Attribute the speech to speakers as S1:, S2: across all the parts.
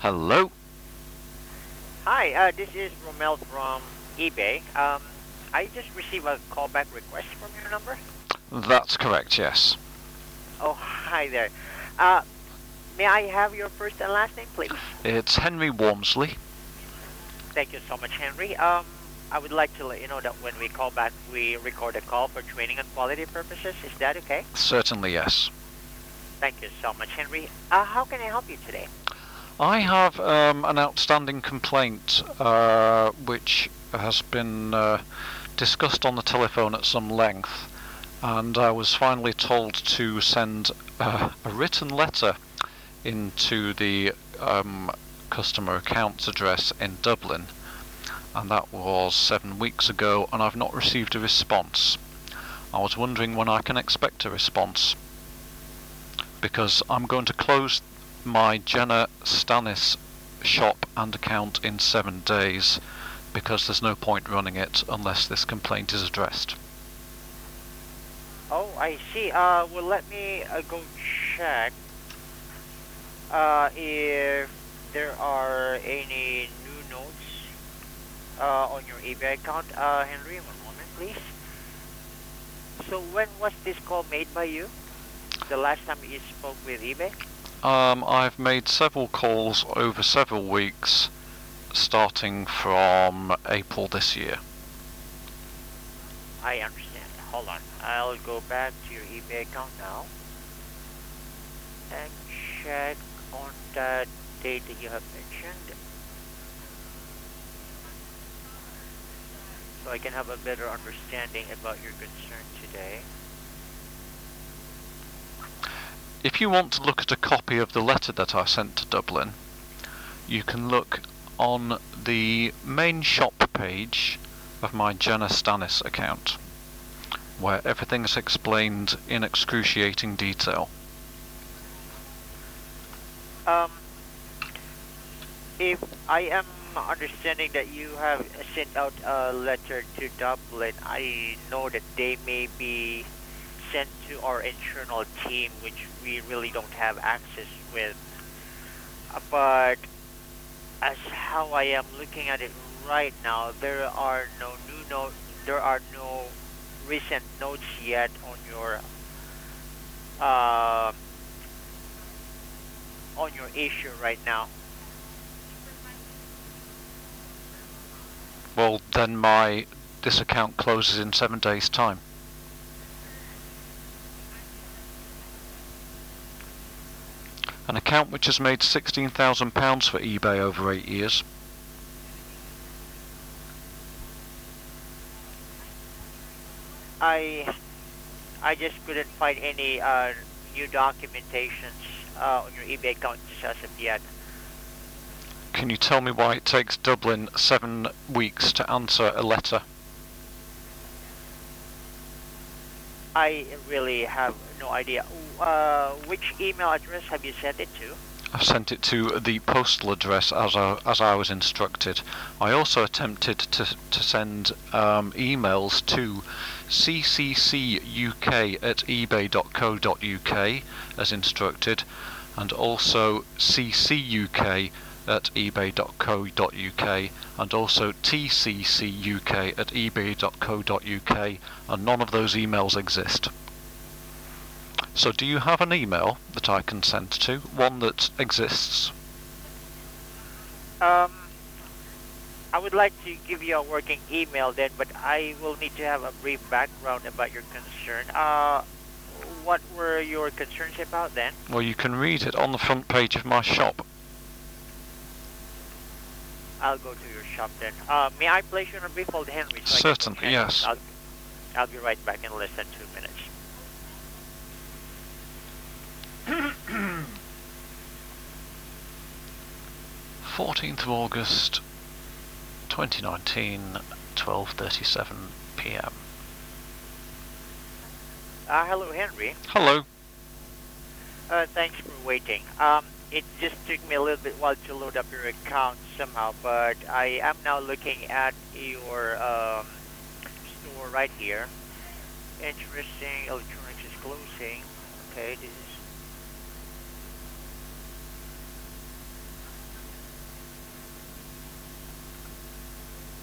S1: Hello.
S2: Hi, this is Romel from eBay. I just received a callback request from your number.
S1: That's correct, yes.
S2: Oh, hi there. Uh, may I have your first and last name, please?
S1: It's Henry Wormsley.
S2: Thank you so much, Henry. I would like to let you know that when we call back, we record a call for training and quality purposes. Is that okay?
S1: Certainly, yes.
S2: Thank you so much, Henry. How can I help you today?
S1: I have an outstanding complaint which has been discussed on the telephone at some length, and I was finally told to send a written letter into the customer accounts address in Dublin, and that was 7 weeks ago, and I've not received a response. I was wondering when I can expect a response, because I'm going to close my Jenna Stannis shop and account in 7 days, because there's no point running it unless this complaint is addressed.
S2: Oh, I see. Well, let me go check if there are any new notes on your eBay account. Henry, one moment, please. So when was this call made by you? The last time you spoke with eBay?
S1: I've made several calls over several weeks, starting from April this year.
S2: I understand. Hold on. I'll go back to your eBay account now and check on that date that you have mentioned, so I can have a better understanding about your concern today.
S1: If you want to look at a copy of the letter that I sent to Dublin, you can look on the main shop page of my Jenna Stannis account, where everything is explained in excruciating detail.
S2: If I am understanding that you have sent out a letter to Dublin, I know that they may be sent to our internal team, which we really don't have access with. But as how I am looking at it right now, there are no new notes. There are no recent notes yet uh, on your issue right now.
S1: Well, then this account closes in 7 days' time. An account which has made £16,000 for eBay over 8 years.
S2: I I just couldn't find any new documentations on your eBay account just as of yet.
S1: Can you tell me why it takes Dublin 7 weeks to answer a letter?
S2: I really have no idea. Which email address have you sent it to?
S1: I've sent it to the postal address as I was instructed. I also attempted to send emails to cccuk@ebay.co.uk as instructed, and also ccuk@ebay.co.uk, and also tccuk@ebay.co.uk, and none of those emails exist. So do you have an email that I can send to? One that exists?
S2: I would like to give you a working email then, but I will need to have a brief background about your concern. What were your concerns about then?
S1: Well, you can read it on the front page of my shop.
S2: I'll go to your shop then. May I place you on a brief hold, Henry? So
S1: Certainly, yes.
S2: I'll be right back in less than 2 minutes.
S1: 14th of August 2019, 12:37 p.m.
S2: Hello, Henry.
S1: Hello.
S2: Thanks for waiting. It just took me a little bit while to load up your account somehow, but I am now looking at your store right here. Interesting. Electronics is closing. Okay, this is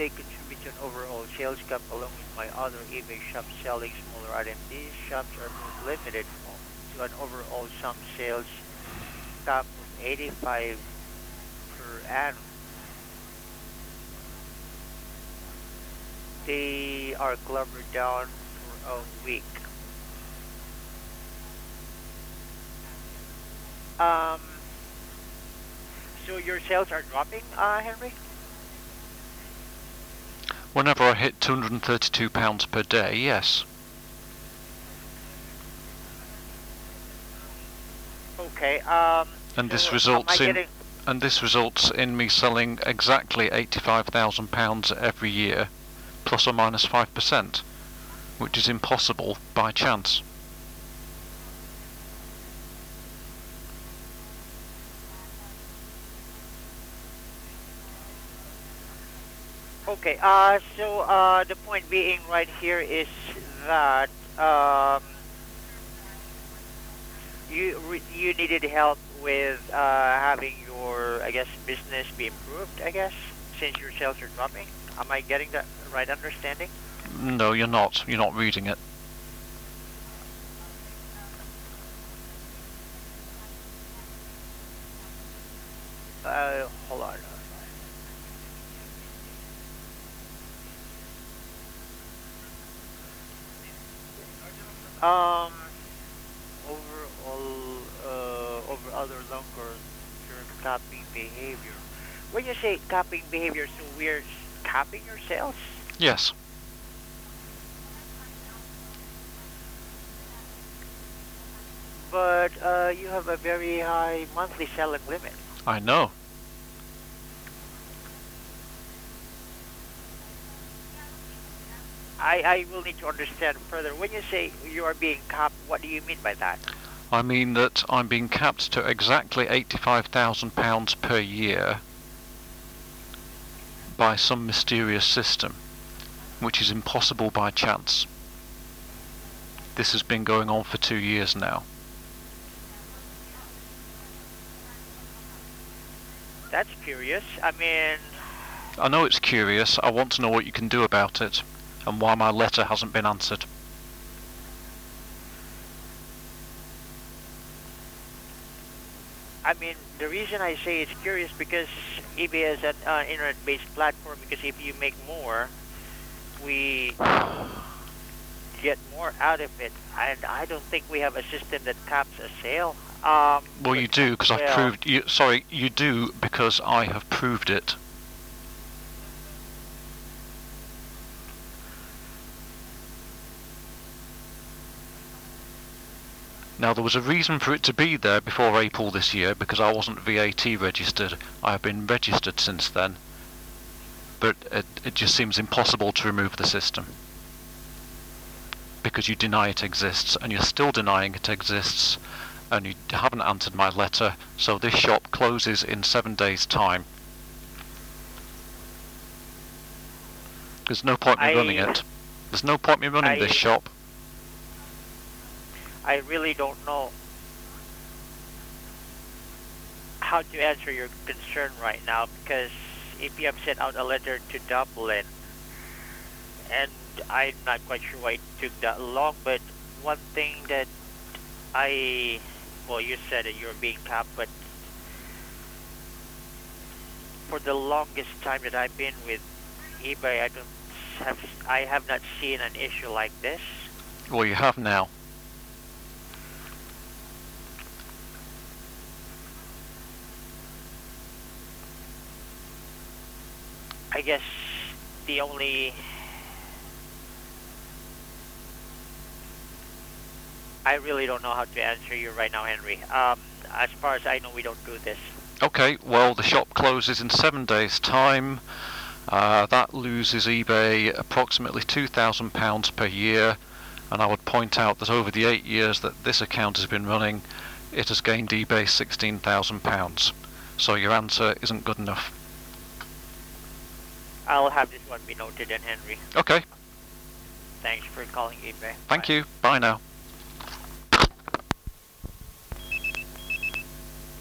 S2: eBay contributes to an overall sales gap along with my other eBay shops selling smaller items. These shops are both limited to an overall sum sales cap of 85 per annum. They are clubbered down for a week. Um, so your sales are dropping, Henry?
S1: Whenever I hit £232 per day, yes.
S2: Okay.
S1: And this
S2: so
S1: results
S2: am I
S1: in
S2: getting...
S1: and this results in me selling exactly £85,000 every year, plus or minus 5%, which is impossible by chance.
S2: Okay. So the point being right here is that you needed help with having your, I guess, business be improved, I guess, since your sales are dropping. Am I getting that right understanding?
S1: No, you're not. You're not reading it.
S2: Hold on. Um, over other longer term copying behavior. When you say copying behavior, so we're copying your sales?
S1: Yes.
S2: But you have a very high monthly selling limit.
S1: I know.
S2: I will need to understand further. When you say you are being capped, what do you mean by that?
S1: I mean that I'm being capped to exactly £85,000 per year by some mysterious system, which is impossible by chance. This has been going on for 2 years now.
S2: That's curious. I mean...
S1: I know it's curious. I want to know what you can do about it, and why my letter hasn't been answered.
S2: I mean, the reason I say it's curious because eBay is an internet-based platform, because if you make more, we get more out of it. And I don't think we have a system that caps a sale.
S1: Well, you do, because I've proved... Sorry, you do, because I have proved it. Now, there was a reason for it to be there before April this year, because I wasn't VAT registered. I have been registered since then. But it just seems impossible to remove the system. Because you deny it exists, and you're still denying it exists, and you haven't answered my letter, so this shop closes in 7 days' time. There's no point in me running it. There's no point in me running this shop.
S2: I really don't know how to answer your concern right now, because if you have sent out a letter to Dublin, and I'm not quite sure why it took that long, but one thing that well, you said that you're being capped, but for the longest time that I've been with eBay, I have not seen an issue like this.
S1: Well, you have now.
S2: I guess the only... I really don't know how to answer you right now, Henry. As far as I know, we don't do this.
S1: Okay, well, the shop closes in 7 days' time. That loses eBay approximately £2,000 per year, and I would point out that over the 8 years that this account has been running, it has gained eBay £16,000. So your answer isn't good enough.
S2: I'll have this one be noted then, Henry.
S1: Okay.
S2: Thanks for calling eBay.
S1: Thank you. Bye now.